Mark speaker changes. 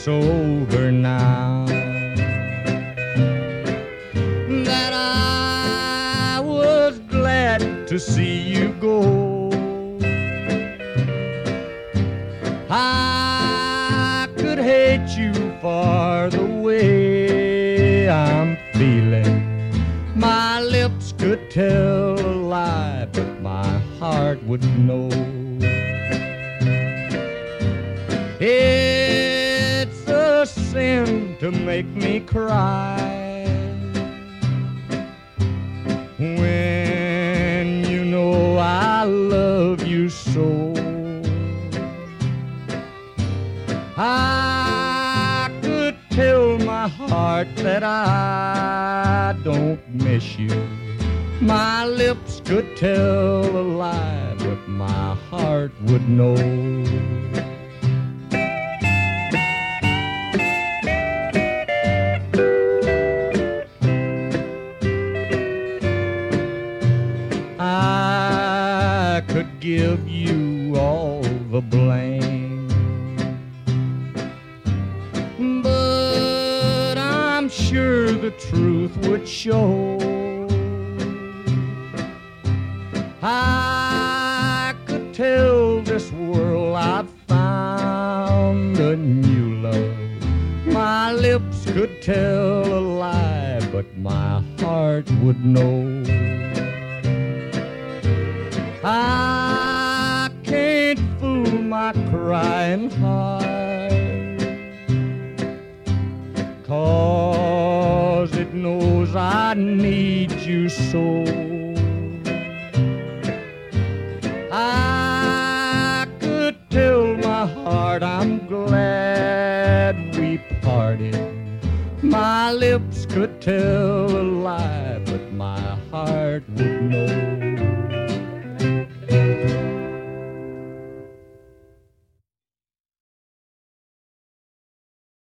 Speaker 1: over now, that I was glad to see you go. I could hate you for the way I'm feeling. My lips could tell a lie, but my heart would know. It's a sin to make me cry when you know I love you so. I could tell my heart that I don't miss you. My lips could tell a lie, but my heart would know. I could give you all the blame, but I'm sure the truth would show. I could tell this world I've found a new love. My lips could tell a lie, but my heart would know. I can't fool my crying heart, 'cause it knows I need you so. I could tell my heart I'm glad we parted. My lips could tell a lie, but my heart would know.